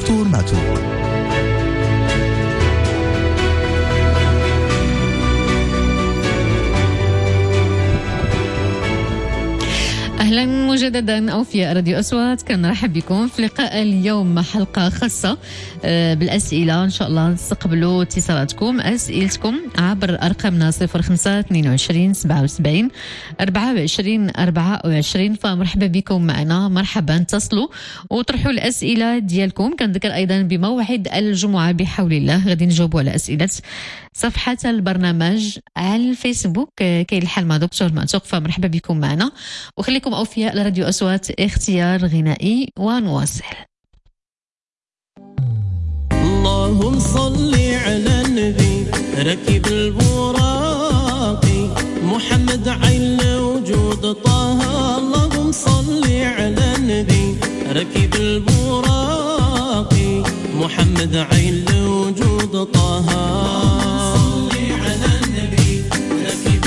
دكتور ماتو. أهلا مجددا أوفياء راديو أصوات، كنرحب بكم في لقاء اليوم حلقة خاصة بالأسئلة. إن شاء الله نستقبلوا اتصالاتكم أسئلتكم عبر أرقامنا 05 22 77 24 24. فمرحبا بكم معنا، مرحبا، اتصلوا وطرحوا الأسئلة ديالكم. كنذكر أيضا بموعد الجمعة بحول الله غادي نجاوبوا على أسئلة صفحة البرنامج على الفيسبوك، كاين الحال مع دكتور معتوق. فمرحبا بكم معنا وخليكم أوفياء لراديو أصوات. اختيار غنائي ونواصل. اللهم صل على النبي ركب البراقي محمد عين وجود طه. اللهم صل على النبي ركب البراقي محمد عين وجود طه. صل على النبي ركب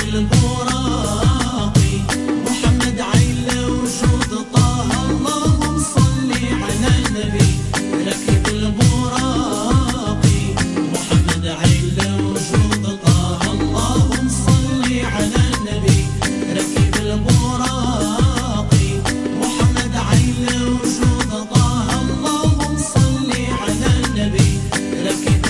البراقي محمد عين وجود طه. اللهم صل على النبي ركب البراقي محمد عين وجود طه. اللهم صل على النبي ركب البراقي محمد عين وجود طه. اللهم صل على النبي ركب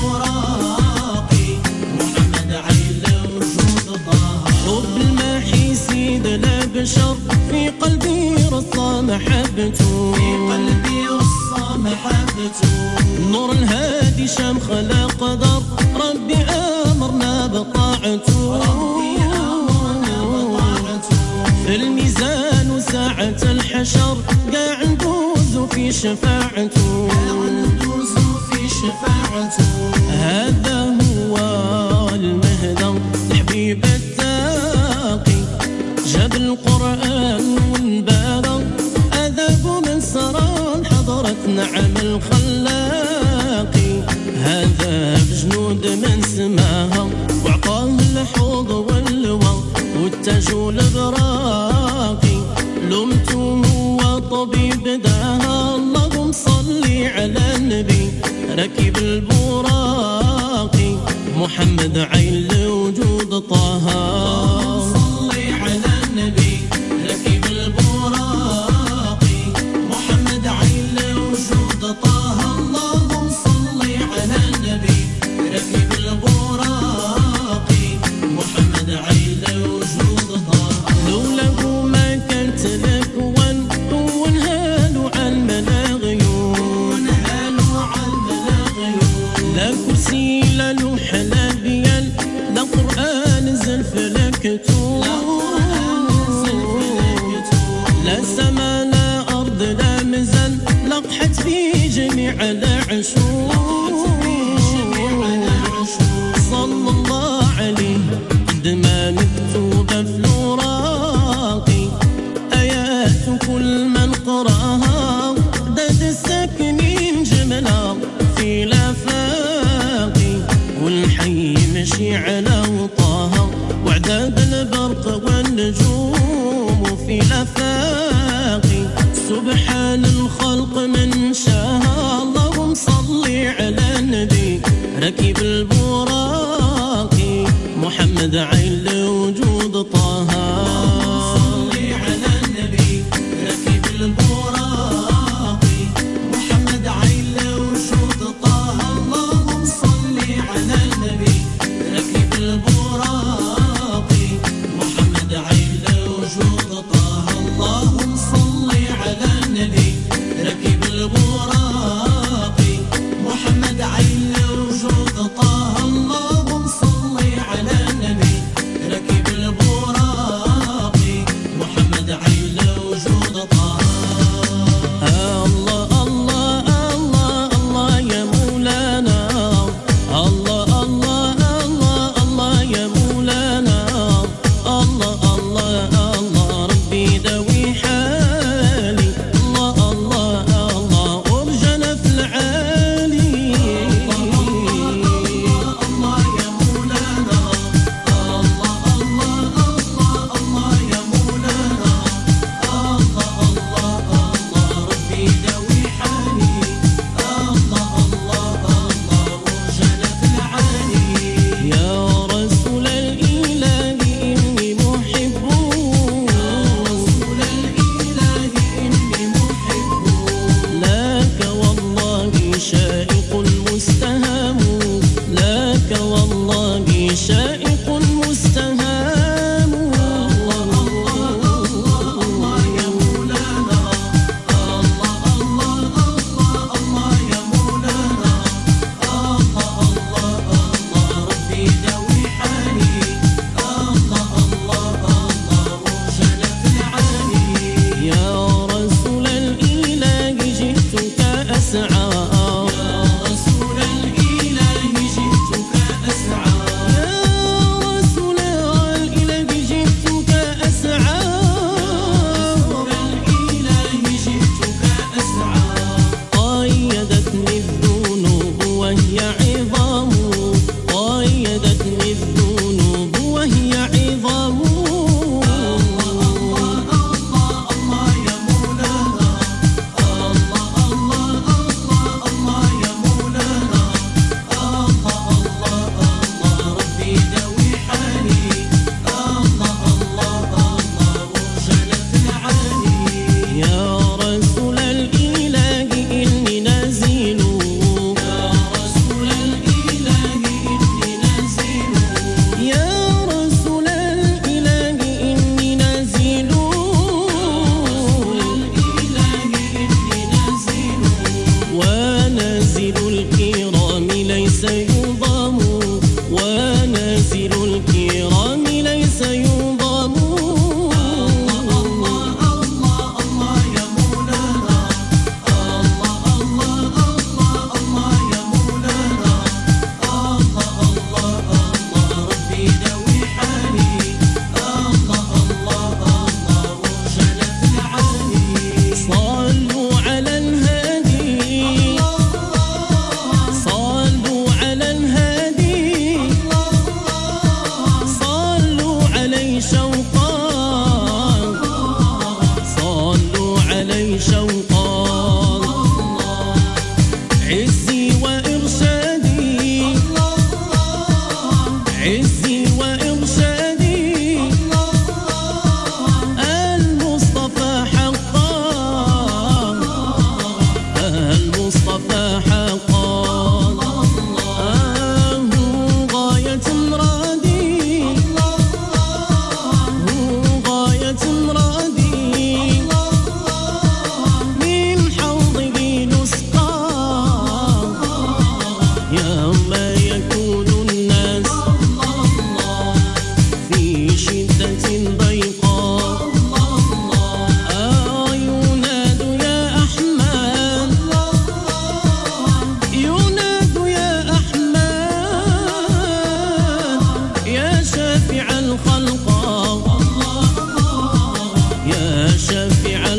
البراقي محمد عين وجود طه. حب الماحي سيدنا بشر في قلبي رصى محبته، في قلبي رصى محبته. نور الهادي شام خلق قدر ربي أمرنا بطاعته، ربي أمرنا بطاعته. في الميزان وساعة الحشر قاع ندوز في شفاعته، قاع ندوز في شفاعته. هذا هو المهدى الحبيب التاقي جاب القرآن والبارة أذاب من سران حضرت نعم الخلاقي. هذا بجنود من سماها وعطاه الحوض واللوى والتاج والبراقي. لمته هو طبيب داها. اللهم صل على النبي ركب البراقي محمد عين لوجود طه. صل على النبي ركب البراقي محمد عين لوجود طه. اللهم صل على النبي ركب البراقي محمد عين لوجود طه. لولا ما كانت لك ونهالوا على الملاغيون، ونهالوا على الملاغيون. لا كرسي لا لوح لا بيال لا قرآن زلف لكتوب، لا سما لا أرض لا مزن لقحت في جميع العشور. صلى الله عليه قد ما مكتوبة في الوراقي آيات كل من قراها داد الساكنين جملها في الآفاقي. والحي مشي على وطاها وعذاب البرق والنجوم في الآفاقي. سبحان الخلق من شاها. اللهم صل على النبي ركب البراقي محمد عين لوجود طه. صل على النبي ركب البراقي محمد عين لوجود طه. اللهم صل على النبي ركب البراقي محمد عين لوجود طه. اللهم صل على النبي ركب البراقي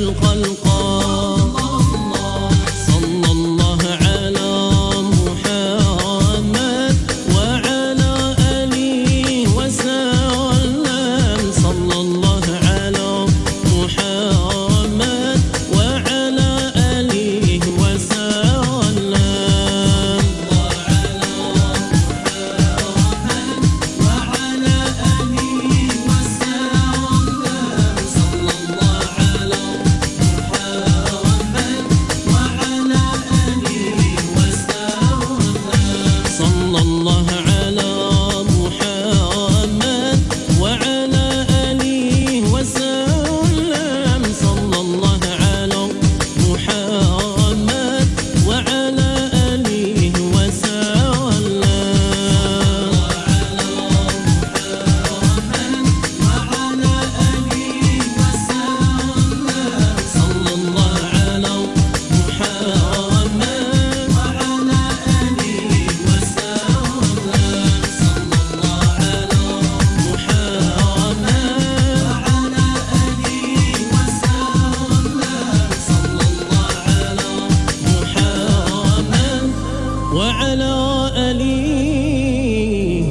الخلق صلى الله على محمد وعلى آله وسلم صلى الله على محمد وعلى آله وسلم صلى الله على محمد وعلى آله وسلم صلى الله على محمد وعلى آله وسلم صلى الله على محمد وعلى آله وسلم صلى الله على محمد وعلى آله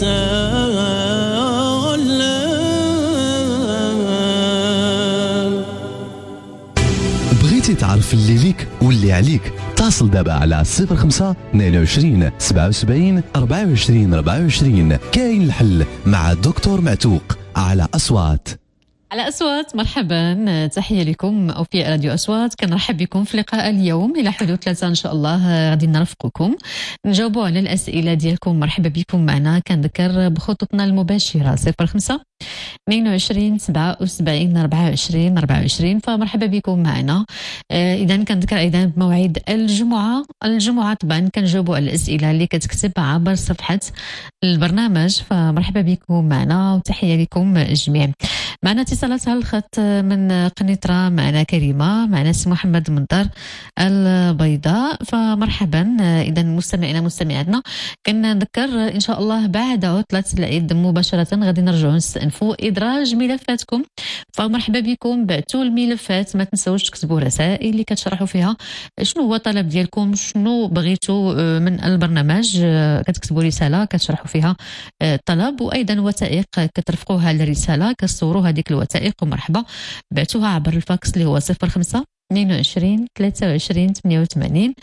وسلم. بغيتي تعرف اللي ليك واللي عليك؟ اتصل دابا على 05 22 77 24 24. كاين الحل مع دكتور معتوق على أصوات. على أصوات. مرحبا، تحية لكم أوفياء راديو أصوات. كنرحب بكم في لقاء اليوم إلى حدود 3 إن شاء الله. غادي نرافقكم نجاوبوا على الأسئلة ديالكم. مرحبا بكم معنا. كنذكر بخطوطنا المباشرة 05 22 77 24 24. فمرحبا بكم معنا. إذا كنذكر أيضا بموعد الجمعة طبعا كنجاوبوا على الأسئلة اللي كتكتب عبر صفحة البرنامج. فمرحبا بكم معنا وتحية لكم جميعا. معنا اتصالات على الخط من قنيطرة. معنا كريمة، معنا سي محمد من دار البيضاء. فمرحبا. إذا مستمعينا مستمعاتنا كنذكر إن شاء الله بعد عطلة العيد مباشرة غادي نرجعوا نستأنفوا إدراج ملفاتكم. فمرحبا بكم. بعتوا الملفات، ما تنسوش تكتبوا رسائل اللي كتشرحوا فيها شنو هو الطلب ديالكم، شنو بغيتوا من البرنامج. كتكتبوا رسالة كتشرحوا فيها الطلب، وأيضا وثائق كترفقوها للرسالة كتصوروا هذيك الوثائق. ومرحبا بعتوها عبر الفاكس اللي هو 05 22 23 88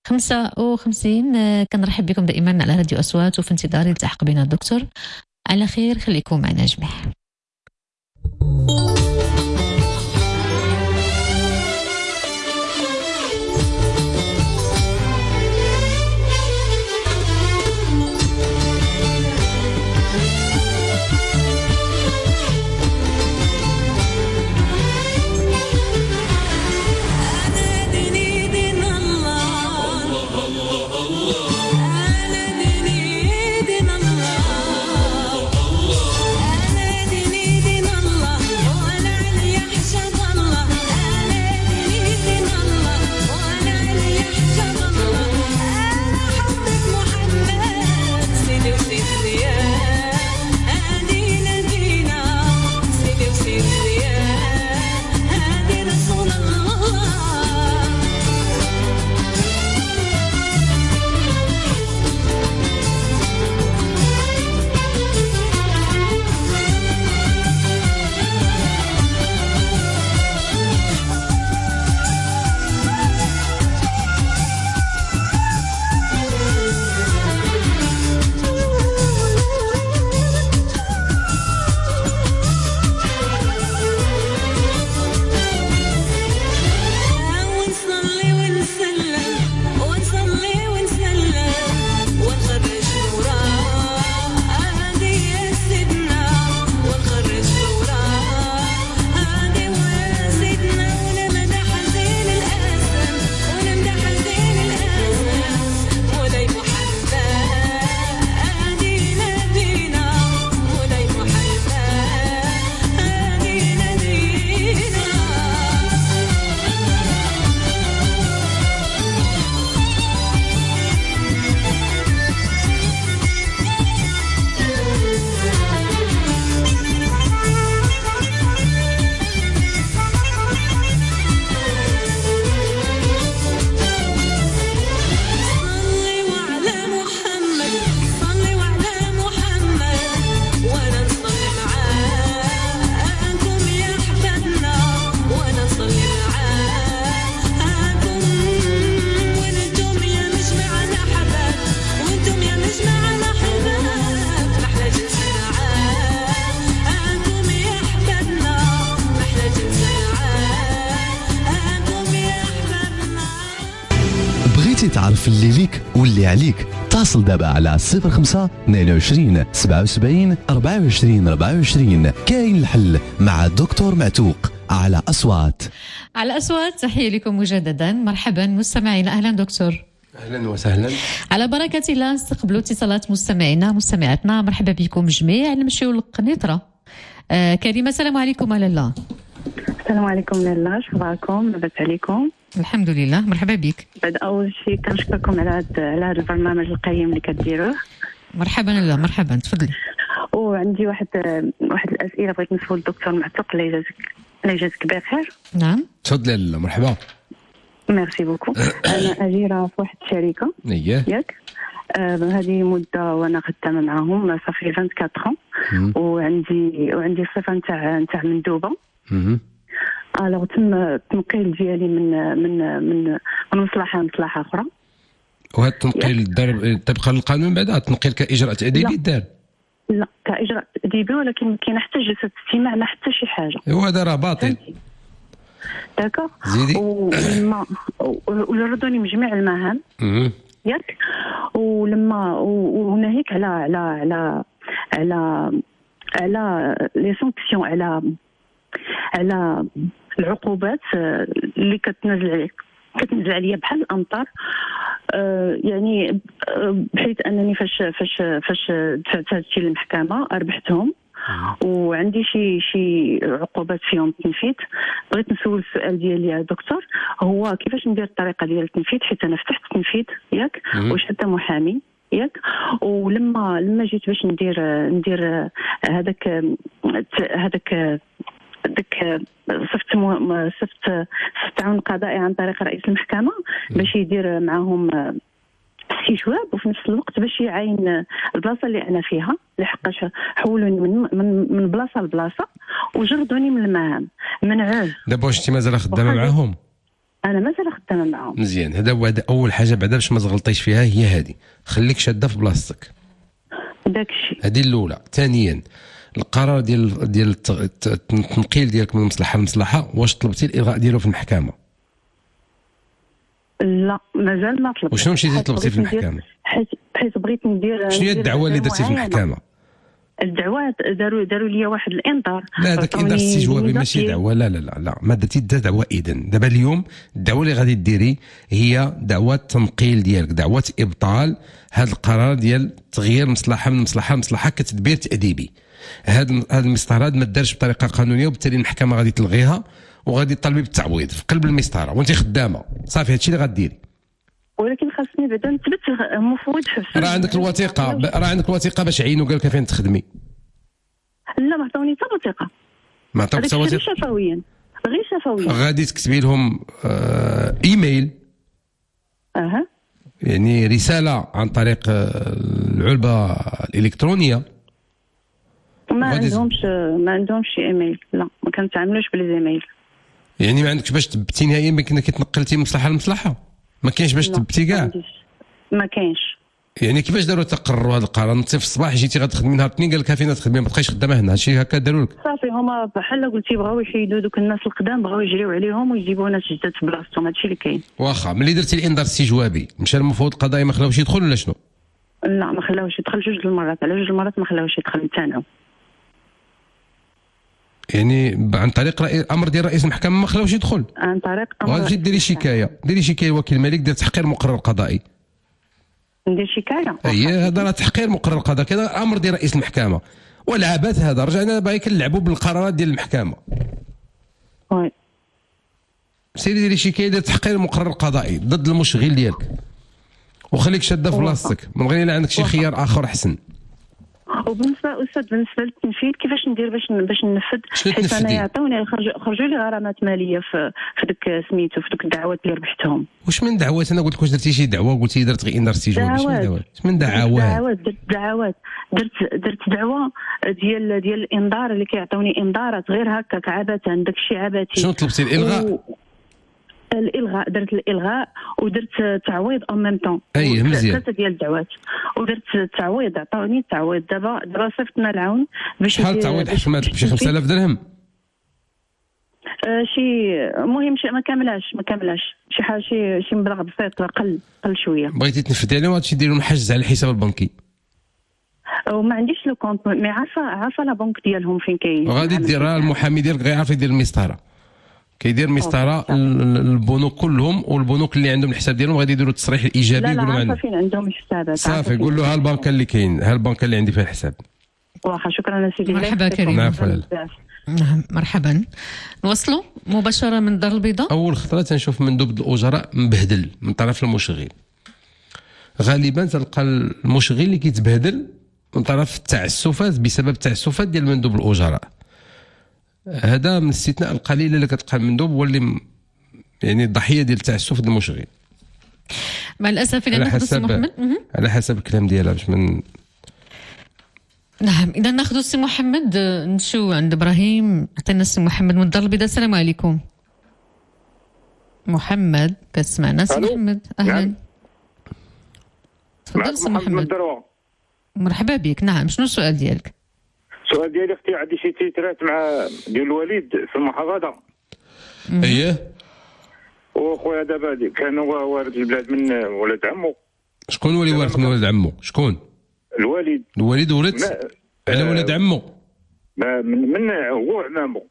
55. كنرحب بكم دائما على راديو أصوات، وفي انتظار التحق بنا الدكتور على خير. خليكم معنا جميعا. أنا دين الله بغيتي تعرف اللي ليك واللي عليك اتصل دابا على 05 22 77 24 24. كاين الحل مع دكتور معتوق على أصوات. على أصوات، تحية لكم مجددا. مرحبا مستمعينا، أهلا دكتور. اهلا وسهلا. على بركة الله نستقبلوا اتصالات مستمعينا مستمعاتنا. مرحبا بكم جميع. نمشيو للقنيطرة. كريمة، السلام عليكم. لاله السلام عليكم لاله، شخباركم؟ لاباس عليكم؟ الحمد لله. مرحبا بك. بعد اول شيء كنشكركم على هذا البرنامج القيم اللي كديروه. مرحبا لاله، مرحبا، تفضلي. وعندي واحد الاسئله بغيت نسول الدكتور معتوق اللي يجازيك بخير. نعم تفضلي لاله، مرحبا. ميرسي بوكو. انا اجيره في واحد الشركه ياك. هذه مده وانا خدامه معاهم صافي 24 وعندي الصفه نتاع مندوبه. الوغ تم التنقيل ديالي من مصلحه لمصلحه اخرى. وهذا التنقيل دار طبقا للقانون؟ بعد التنقيل كاجراء تاديبي دار؟ لا كاجراء تاديبي، ولكن ما كاين حتى جلسه استماع لا حتى شي حاجه. وهذا راه باطل. داكوغ. زيدي. ولردوني من جميع المهام ياك. ولما وناهيك على لي سانكسيون، على العقوبات اللي كتنزل عليا بحال الامطار. يعني بحيث انني فاش دفعت هادشي للمحكمه ربحتهم، وعندي شي عقوبات فيهم التنفيذ. بغيت نسول السؤال ديالي يا دكتور، هو كيفاش ندير الطريقه ديال التنفيذ؟ حيت انا فتحت التنفيذ ياك وشدت محامي ياك. ولما جيت باش ندير هذاك صفت تعاون قضائي عن طريق رئيس المحكمه باش يدير معهم استجواب، وفي نفس الوقت باش يعاين البلاصه اللي انا فيها، لحقاش حولوني من بلاصه لبلاصه وجردوني من المهام. منعوه. دابا واش انت مازال خدامه معاهم؟ انا مازال خدامه معاهم. مزيان. هذا اول حاجه بعدا باش ما تغلطيش فيها هي هذه، خليك شاده في بلاصتك. داك الشيء. هذه الاولى. ثانيا، القرار ديال التنقيل ديالك من مصلحه لمصلحه، واش طلبتي الالغاء ديالو في المحكمه؟ لا مازال ما طلبت. وشنو مشيتي طلبتي في المحكمه؟ حيت بغيت ندير. شنو هي الدعوه اللي درتي في المحكمه؟ الدعوات داروا لي واحد الانذار. لا هذاك انذار استجوابي ماشي دعوه. لا ما درتي دعوه. اذن دابا اليوم الدعوه اللي غادي ديري هي دعوه تنقيل ديالك، دعوه ابطال هذا القرار ديال تغيير مصلحه من مصلحه لمصلحه كتدبير تاديبي. هذا المسطره ما دارش بطريقه قانونيه، وبالتالي المحكمه غادي تلغيها وغادي تطالبي بالتعويض في قلب المسطره وانت خدامه. صافي هادشي اللي غديري. ولكن خاصني بعدا نثبت مفوض حبس. راه عندك الوثيقه باش عينوا قال لك فين تخدمي. لا ما عطاوني حتى وثيقه. ما عطاوك حتى وثيقه؟ غير شفويا. غادي تكتبي لهم ايميل. يعني رساله عن طريق العلبه الالكترونيه. ما عندهمش ايميل. لا ما كنتعاملوش بالايميل. يعني ما عندكش باش تثبتي نهائيا بانك تنقلتي من مصلحه لمصلحه؟ ما كاينش باش تثبتي كاع؟ ما كاينش. يعني كيفاش داروا تقرروا هذا القرار؟ انت في الصباح جيتي غتخدمي نهار الاثنين قال لك فين تخدمي ما تبقايش خدامه هنا، هادشي هكا داروا لك؟ صافي هما بحال قلتي بغاو يحيدوا دوك الناس القدام، بغاو يجريو عليهم ويجيبوا ناس جداد في بلاصتهم. هادشي اللي كاين. واخا ملي درتي الانذار الاستجوابي مشى المفوض القضائي ما خلاوش يدخل ولا شنو؟ لا ما خلاوش يدخل جوج المرات، على جوج المرات ما خلاوش يدخل امتنعوا. يعني عن طريق امر ديال رئيس المحكمه ما خلاوش يدخل؟ عن طريق امر. غادي ديري شكايه وكيل الملك ديال تحقير مقرر قضائي. ندير شكايه؟ هذا راه تحقير مقرر قضائي، كذا امر ديال رئيس المحكمه. والعبث هذا، رجعنا باغي كنلعبوا بالقرارات ديال المحكمه. وي سيري ديري شكايه ديال تحقير مقرر قضائي ضد المشغل ديالك، وخليك شاده في بلاصتك، من غير الا عندك شي خيار اخر احسن. وبالنسبه للتنفيذ كيفاش ندير باش ننفذ؟ حيت انا يعطوني خرجوا لي غرامات ماليه في ديك سميتو في دوك الدعوات اللي ربحتهم. واش من دعوات؟ انا قلت لك واش درتي شي دعوه؟ قلتي درت غير انذار استجوابي. واش من دعوات؟ درت دعوه ديال الانذار اللي كيعطوني انذارات غير هكاك عبثا. داك الشيء عبثي. شنو طلبتي؟ الالغاء درت الالغاء ودرت تعويض او ميم طون. اي مزيان. ثلاثه ديال الدعوات ودرت تعويض، عطاوني التعويض. دابا صيفطنا العون باش شحال التعويض؟ حكمات بشي 5000 درهم. شي مهم شي ما كاملاش شي حاجه شي مبلغ بسيط قل شويه. بغيتي تنفذي عليهم هادشي ديروا حجز على الحساب البنكي. وما عنديش لو كونط مي عارفه لا بنك ديالهم فين كاين. غادي ديرها المحامي ديالك غيعرف يدير المسطره. كيدير مسطره البنوك كلهم، والبنوك اللي عندهم الحساب ديالهم غادي يديروا التصريح الايجابي يقولوا عندهم فين عندهم الحسابات. صافي قول له ها البنكه اللي كاين، ها البنكه اللي عندي فيها الحساب. واخا شكرا سيدي. مرحبا كريم. نعم مرحبا. نوصلوا مباشره من الدار البيضاء. اول خطره تنشوف مندوب الاجراء مبهدل من طرف المشغل. غالبا تلقى المشغل اللي كيتبهدل من طرف التعسفات بسبب التعسفات ديال مندوب الاجراء. هذا من الاستثناء القليل اللي كتلقى المندوب هو اللي يعني الضحيه ديال التعسف ديال المشغل. مع الاسف الى ناخذ السي محمد على حسب الكلام ديالها باش من. نعم اذا ناخذ السي محمد نمشيو عند ابراهيم. عطينا السي محمد من الدار البيضاء. السلام عليكم محمد، كتسمعنا سي محمد؟ اهلا. نعم. تفضل سي محمد. مرحبا بك. نعم شنو السؤال ديالك؟ السؤال ديالي اختي عندي شي تيترات مع ديال الوالد في المحافظه. اييه. وخويا دابا كان هو وارث البلاد من ولد عمو. شكون هو اللي وارث من ولد عمو؟ شكون؟ الوالد ورث على ولد عمو. من هو عمامو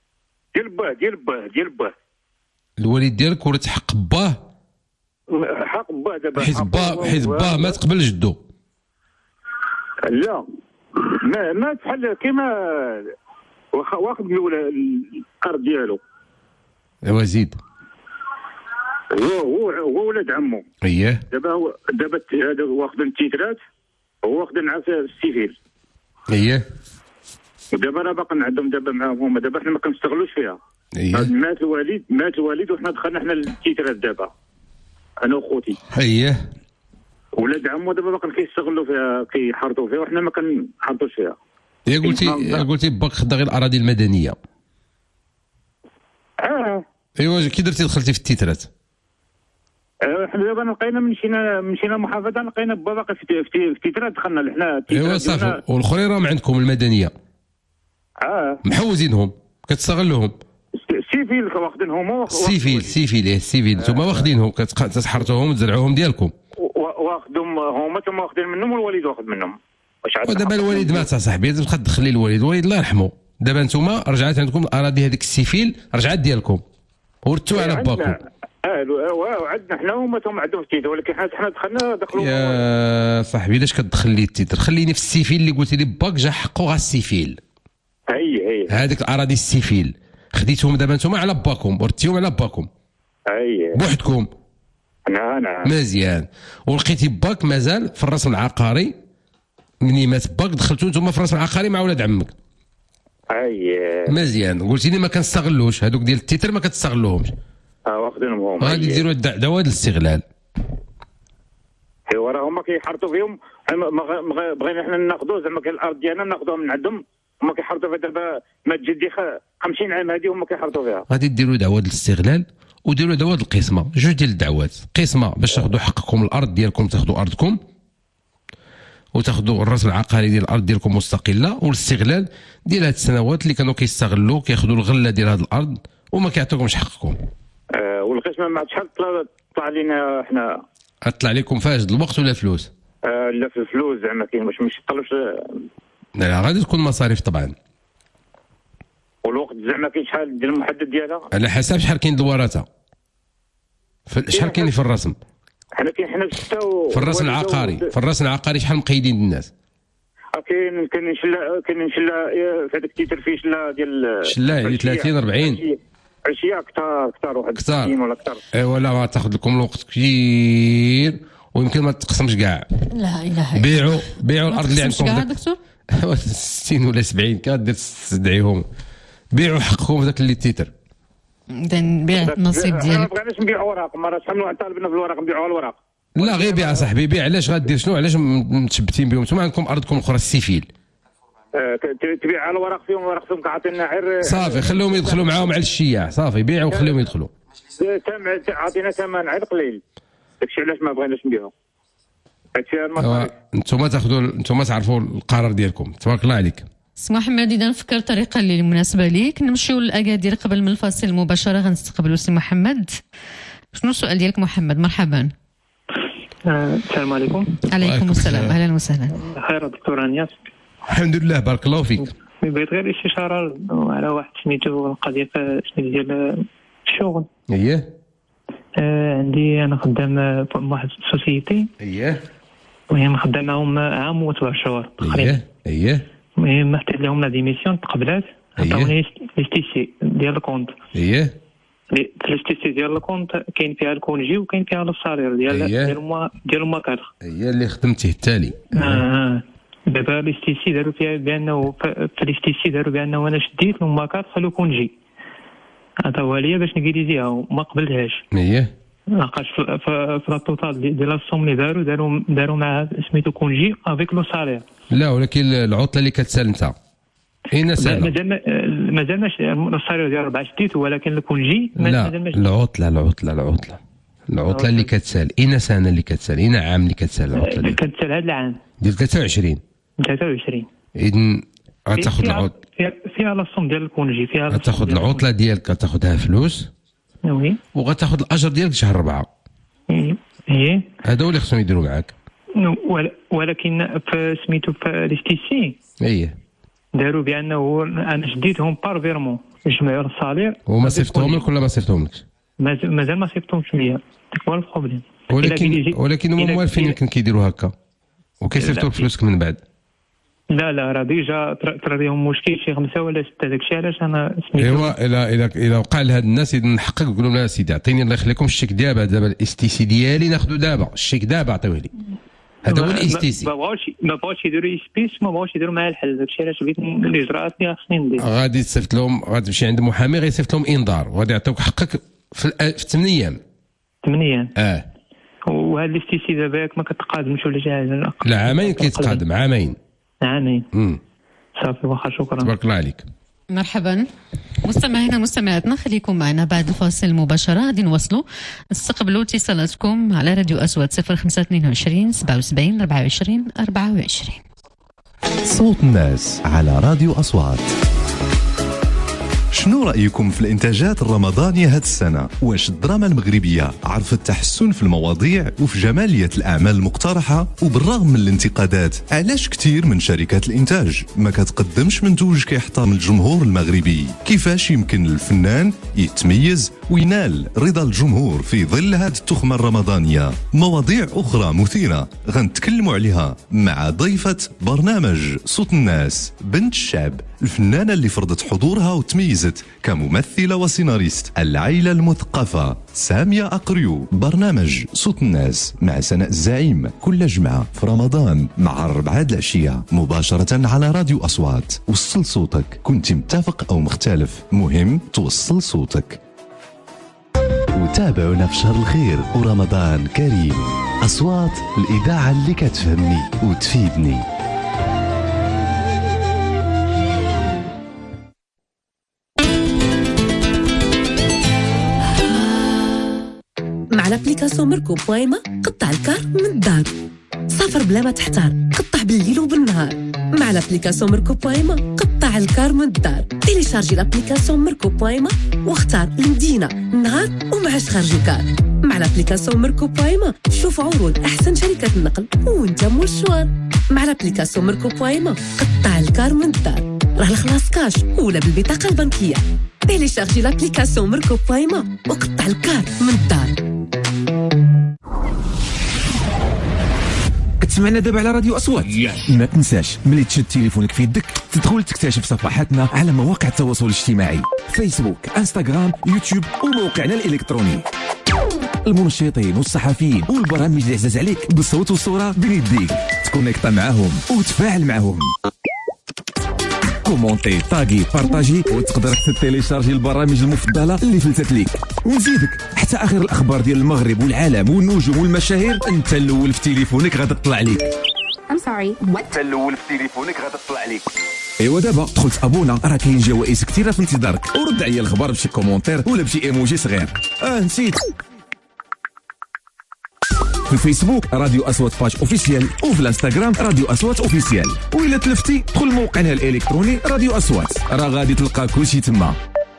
ديال باه. الوالد ديالك ورث حق باه. حق باه دابا حيت باه مات قبل جدو. لا ما بحال كيما واخد القرض ديالو. ايوا زيد. هو ولد عمو. اييه. دابا هذا واخد التيترات، هو واخد معاه السيفيل. اييه. ودابا راه باقي عندهم دابا معاهم هما. دابا حنا ما كنستغلوش فيها. اييه. مات الوالد وحنا دخلنا حنا التيترات دابا انا وخوتي. اييه. ولاد عمو دابا باقي كيستغلوا فيها كيحرطوا فيها وحنا ما كنحرطوش فيها. قلتي باك خدا غير الاراضي المدنيه. ايوا كي درتي دخلتي في التيترات؟ حنا دابا لقينا مشينا محافظه لقينا باقي في التيترات دخلنا لحنا. ايوا صافي. والاخرين راهم عندكم المدنيه. محوزينهم كتستغلوهم. السيفيل واخدينهم هما. السيفيل نتوما واخدينهم كتحرطوهم وتزرعوهم ديالكم. واخدهم هما ثم واخدين منهم والوالد واخد منهم. ودابا الوالد مات صاحبي تبقى تدخلي الوالد الله يرحمه. دابا نتوما رجعت عندكم الاراضي هذيك السيفيل رجعت ديالكم ورثتوها على باكم. عندنا حنا هما ثم عندهم التيتر ولكن حنا دخلوا. يا صاحبي علاش كتدخل لي التيتر؟ خليني في السيفيل اللي قلتي لي باك جا حقو غا السيفيل. هي هذيك الاراضي السيفيل خديتهم دابا نتوما على باكم ورثتيهم على باكم. بوحدكم. نعم مزيان. ولقيتي باك مازال في الرسم العقاري. مني مات باك دخلتو نتوما في الرسم العقاري مع ولاد عمك. مزيان. قلتي لي ما كنستغلوش هذوك ديال التيتر ما كتستغلوهمش. واخدينهم هما. غادي ديروا دعوه الاستغلال. ايوا راه هما كيحرطوا فيهم. بغينا حنا ناخذوا زعما الارض ديالنا ناخذوها من عندهم. هما كيحرطوا فيها دابا مات جدي 50 عام هذه هما كيحرطوا فيها. غادي ديروا دعوه الاستغلال وديروا دعوه القسمه. جوج ديال الدعوات. قسمه باش تاخذوا حقكم الارض ديالكم تاخذوا ارضكم وتاخذوا الرسم العقاري ديال الارض ديالكم مستقله. والاستغلال ديال هاد السنوات اللي كانوا كيستغلوا كياخذوا الغله ديال هاد الارض وما كيعطيوكمش حقكم. والقسمه ما شحال طلع لينا حنا. طلع لكم فاجد الوقت ولا فلوس؟ لا في الفلوس زعما كاين باش ما يطلبش. لا غادي تكون مصاريف طبعا. والوقت زعما كاين شحال ديال المحدد ديالها؟ على حسب شحال كاين الورثه. شحال كاين في الرسم؟ حنا في الرسم العقاري. في الرسم العقاري شحال مقيدين الناس؟ كاين شله في هذاك التيتر فيه شله ديال شله يعني 30 40 عشيه اكثر واحد 60 ولا اكثر. ايوا لا تاخذ لكم الوقت كثير ويمكن ما تقسمش كاع. لا اله الا الله. بيعوا الارض اللي عندكم كاع دكتور. 60 ولا 70 كدير تستدعيهم. بيعوا حقكم ذاك اللي تيتر. اذا نبيع النصيب ديالك. ما بغيناش نبيعوا اوراق. مرات شحال من طالبنا في الورق نبيعوا الورق. لا غير بيع صاحبي بيع. علاش غدير شنو علاش متشبتين بهم؟ نتوما عندكم ارضكم الاخرى السيفيل. تبيع على الورق فيهم ورق فيهم كعطينا غير. صافي خلوهم يدخلوا معاهم على الشياع. صافي بيعوا وخليهم يدخلوا. عطينا ثمن غير قليل. داكشي علاش ما بغيناش نبيعوا. هادشي المصاريف. نتوما تعرفوا القرار ديالكم. تبارك الله عليك. سي محمد اذا نفكر طريقه اللي مناسبه ليك، نمشيو للاكادير قبل من الفاصل مباشره غنستقبلوا سي محمد. شنو السؤال ديالك محمد؟ مرحبا. السلام عليكم. عليكم السلام، اهلا وسهلا. خير دكتور انياس؟ الحمد لله بارك الله فيك. بغيت غير استشاره على واحد سميتو القضيه ديال الشغل. اييه. عندي انا خدام في واحد السوسيتي. اييه. المهم خدام معاهم عام و7 شهور تقريبا. اييه. المهم حطيت لهم لا ديميسيون تقبلات، عطاوني ليستيسي ديال الكونت. اييه. ليستيسي ديال الكونت كاين فيها الكونجي وكاين فيها الصالير ديال الموا كادر. هي اللي خدمتيه التالي. دابا ليستيسي داروا فيها بانه في ليستيسي داروا بانه انا شديت الموا كادر خلو كونجي، عطاوها ليا باش نكريزيها وما قبلتهاش. اييه. لقاش في التوتال ديال الصوم اللي داروا مع سميتو كونجي افيك لو سالير. لا ولكن العطله اللي كتسال انت اين سنه؟ مازال ماشي السالير ديال 4 شديتو، ولكن الكونجي مازال ماشي. العطله اللي كتسال اين سنه اللي كتسال؟ اين عام اللي كتسال العطله اللي كتسال؟ هذا العام ديال 23. اذن غتاخذ العطله فيها الصوم ديال الكونجي، فيها غتاخذ العطله ديالك غتاخذها فلوس. وي. وغتاخذ الاجر ديالك شهر 4. ايه هذا هو اللي خصهم يديروا معاك. ولكن في سميتو في ليستيسي ايه داروا بانه انا شديتهم بار فيرمون جمعوا الصالير وما صيفطهم لك ولا ما صيفطهم لك؟ مازال ما صيفطهمش ليا، هو البروبليم. ولكن هما موالفين يمكن كيديروا هكا وكيصيفطوا فلوسك من بعد. لا راه ديجا طرا لهم مشكل شي 5 ولا 6. داكشي علاش انا سميتو. ايوا الا وقع لهاد الناس نحقق نقول لهم لا سيدي عطيني الله يخليكم الشيك دابا الاستيسي ديالي ناخذو دابا، الشيك دابا عطيوه لي. هذا هو الاستيسي. ما بغاوش يديروا سبيس، ما بغاوش يديروا معايا الحل. داكشي علاش بغيت الاجراءات اللي خصني ندير. غادي تصيفط لهم، غادي تمشي عند محامي غيصيفط لهم انذار وغادي يعطيوك حقك في 8 ايام. 8 ايام. وهذا الاستيسي دابا ياك ما كتقادمش ولا شي حاجه؟ لا عامين كيتقادم، عامين. صافي واخا، شكرا. تبارك الله عليك. مرحبا مستمعينا مستمعاتنا، خليكم معنا بعد الفاصل مباشرة. غادي نواصلوا نستقبلوا اتصالاتكم على راديو أسود 0522 77 24 24. صوت الناس على راديو أصوات. شنو رأيكم في الإنتاجات الرمضانية هاد السنة؟ واش الدراما المغربية عرفت التحسن في المواضيع وفي جمالية الأعمال المقترحة؟ وبالرغم من الانتقادات، علاش كتير من شركات الإنتاج ما كتقدمش منتوج كيحترم الجمهور المغربي؟ كيفاش يمكن الفنان يتميز وينال رضا الجمهور في ظل هاد التخمة الرمضانية؟ مواضيع أخرى مثيرة غنتكلموا عليها مع ضيفة برنامج صوت الناس، بنت الشعب، الفنانة اللي فرضت حضورها وتميزت كممثلة وسيناريست، العائلة المثقفة سامية أقريو. برنامج صوت الناس مع سناء الزعيم كل جمعة في رمضان مع 4 العشية مباشرة على راديو أصوات. وصل صوتك، كنت متفق أو مختلف، مهم توصل صوتك. وتابعونا في شهر الخير ورمضان كريم. أصوات، الإذاعة اللي كتفهمني وتفيدني. مع لابليكاسيون ميركو بويما قطع الكار من الدار، سافر بلا ما تحتار، قطع بالليل وبالنهار. مع لابليكاسيون ميركو بويما قطع الكار من الدار. تيليشارجي لابليكاسيون ميركو بويما واختار المدينة، النهار ومعاش خارج الكار. مع لابليكاسيون ميركو بويما شوف عروض أحسن شركات النقل وانت مول الشوار. مع لابليكاسيون ميركو بويما قطع الكار من الدار، راه الخلاص كاش ولا بالبطاقة البنكية. تيليشارجي لابليكاسيون ميركو بويما وقطع الكار من الدار. كتسمعنا دابا على راديو أصوات. ما تنساش ملي تشد تليفونك في يدك تدخل تكتشف صفحاتنا على مواقع التواصل الاجتماعي، فيسبوك، انستغرام، يوتيوب وموقعنا الإلكتروني. المنشطين والصحفيين والبرامج اللي عزاز عليك بالصوت والصورة بين يديك، تكونيكتا معاهم وتفاعل معاهم. كومونتي، طاغي، بارطاجي، وتقدر حتى تيليشارجي البرامج المفضله اللي فلتت ليك. ونزيدك حتى اخر الاخبار ديال المغرب والعالم والنجوم والمشاهير انت الاول في تليفونك غادي تطلع ليك. انت الاول في تليفونك غادي تطلع ليك. ايوا دابا دخلت ابونا، راه كاين جوائز كثيره في انتظارك، ورد عليا الخبر بشي كومونتير ولا بشي ايموجي صغير. نسيت في الفيسبوك راديو أصوات باج اوفيسيال، وفي الانستغرام راديو أصوات اوفيسيال، وإلا تلفتي دخل موقعنا الإلكتروني راديو أصوات، راه غادي تلقى كلشي تما.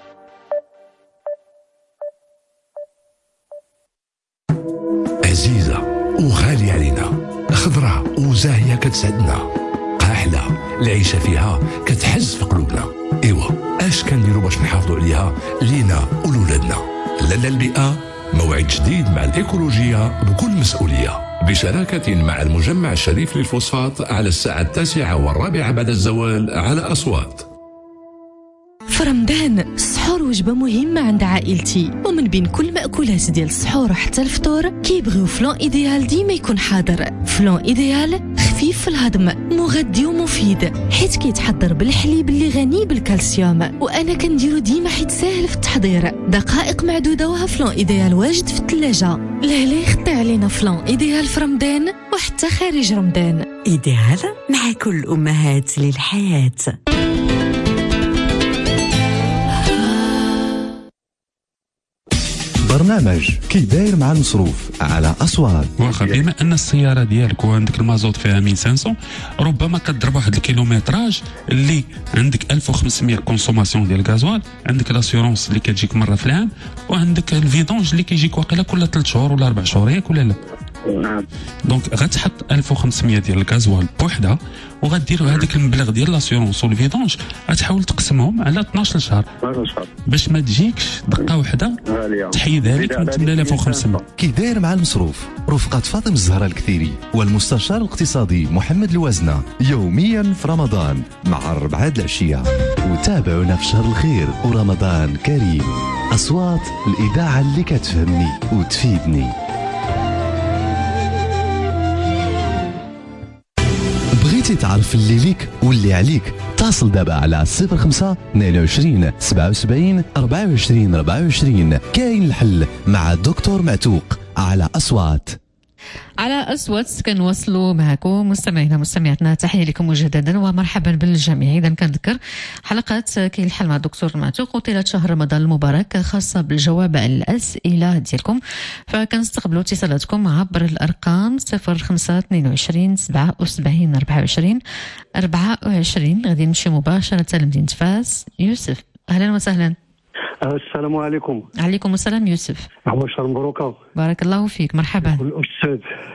عزيزة وغالية علينا، خضراء وزاهية كتسعدنا، قاحلة العيشة فيها كتحز في قلوبنا. ايوا اش كنديروا باش نحافظوا عليها لينا ولولادنا؟ لالا البيئة موعد جديد مع الإيكولوجية بكل مسؤولية، بشراكة مع المجمع الشريف للفوسفات على الساعة 9:15 بعد الزوال على أصوات. في رمضان السحور وجبة مهمة عند عائلتي، ومن بين كل مأكولات ديال السحور حتى الفطور كيبغيو فلان إيديال ديما يكون حاضر. فلان إيديال خفيف في الهضم، مغذي ومفيد، حيت كيتحضر بالحليب اللي غني بالكالسيوم، وانا كنديرو ديما حيت ساهل في التحضير. دقائق معدودة وها فلان إيديال واجد في الثلاجة. لا يخطي علينا فلان إيديال في رمضان وحتى خارج رمضان. إيديال مع كل أمهات للحياة. برنامج كي داير مع المصروف على أصوات. واخا بما ان السياره ديالك وعندك المازوت فيها 1500، ربما كتضرب واحد الكيلومتراج اللي عندك 1500 كونسوماسيون ديال الغازوال، عندك لاسيورونس اللي كتجيك مره في العام، وعندك الفيدونج اللي كيجيك واقيلا كل 3 شهور ولا 4 شهور، ياك ولا لا؟ نعم. دونك غتحط 1500 ديال الغازوال بوحده، وغدير هذاك المبلغ ديال لاسيورونس والفيدونج غتحاول تقسمهم على 12 شهر باش ما تجيكش دقه واحده تحيدها لك من 8500. كي داير مع المصروف رفقة فاطمة الزهراء الكثيري والمستشار الاقتصادي محمد الوزنة، يوميا في رمضان مع 4 العشية. وتابعونا في شهر الخير ورمضان كريم. أصوات الإذاعة اللي كتفهمني وتفيدني. بغيتي تعرف اللي ليك واللي عليك؟ اتصل دابا على 05 22 77 24 24. كاين الحل مع الدكتور معتوق على أصوات. على أصوات كنواصلوا معكم مستمعينا مستمعاتنا، تحية لكم مجددا ومرحبا بالجميع. إذا كنذكر حلقات كاين الحل مع الدكتور معتوق وطيلة شهر رمضان المبارك خاصة بالجواب على الأسئلة ديالكم، فكنستقبلوا اتصالاتكم عبر الأرقام 05 22 77 24 24. غادي نمشي مباشرة لمدينة فاس. يوسف، أهلا وسهلا. السلام عليكم. عليكم السلام يوسف. عواشر مبروكة. بارك الله فيك، مرحبا. الأستاذ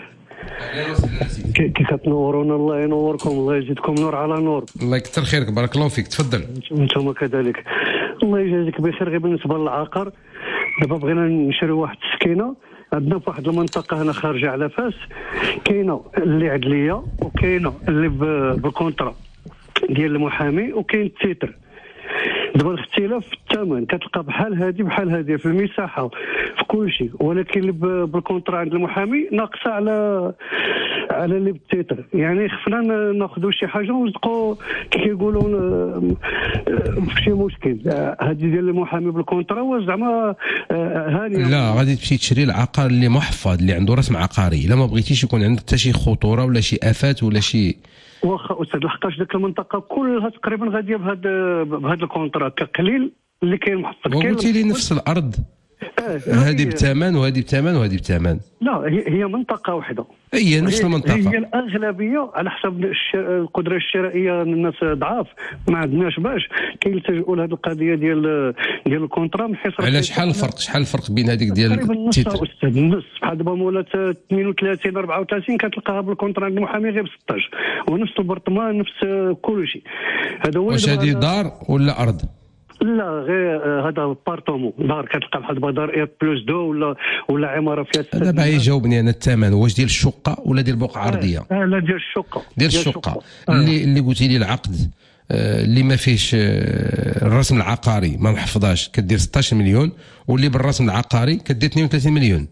كي كتنورونا، الله ينوركم، الله يزيدكم نور على نور. الله يكثر خيرك، بارك الله فيك، تفضل. انتم كذلك، الله يجازيك بخير. غير بالنسبة للعقار، دابا بغينا نشريو واحد السكينة عندنا في واحد المنطقة هنا خارجة على فاس، كاينة اللي عدلية وكاينة اللي بالكونترا ديال المحامي وكاين التيتر. دابا الاختلاف في الثمن كتلقى بحال هذه في المساحه في كل شيء، ولكن اللي بالكونترا عند المحامي ناقصه على اللي بالتيتر. يعني خفنا ناخذوا شي حاجه ونلقوا كيقولوا في شي مشكل. هذه ديال المحامي بالكونترا وزعما هانيه. لا، غادي تمشي تشري العقار اللي محفظ اللي عنده رسم عقاري، الا ما بغيتيش يكون عندك حتى شي خطوره ولا شي افات ولا شي. واخا استاذ، لحقاش ديك المنطقه كلها تقريبا غاديه بهذا الكونترا كقليل اللي كاين محفظ. قلتي لي نفس الارض هذه بثمن وهذه بثمن وهذه بثمن. لا، هي منطقه واحده، هي نفس المنطقه. هي الاغلبيه على حسب القدره الشرائيه، الناس ضعاف ما عندناش باش كيلتجؤوا لهذه القضيه ديال الكونترا. من حيث على شحال الفرق بين هذيك ديال التيتر؟ استاذ النص، بحال دابا مولات 32 34 كتلقاها بالكونترا عند المحامي غير ب 16، ونفس البرطمان نفس كل شيء. هذا هو. واش هذه دار ولا ارض؟ لا، غير هذا بارتومون، دار كتلقى بحال دار اير بلس 2 ولا عماره فيها. دابا يجاوبني انا الثمن واش ديال الشقه ولا ديال بقعه عرضيه؟ لا، ديال الشقه. ديال الشقه اللي قلتي لي العقد اللي ما فيهش الرسم العقاري ما محفظاش كدير 16 مليون، واللي بالرسم العقاري كدير 32 مليون.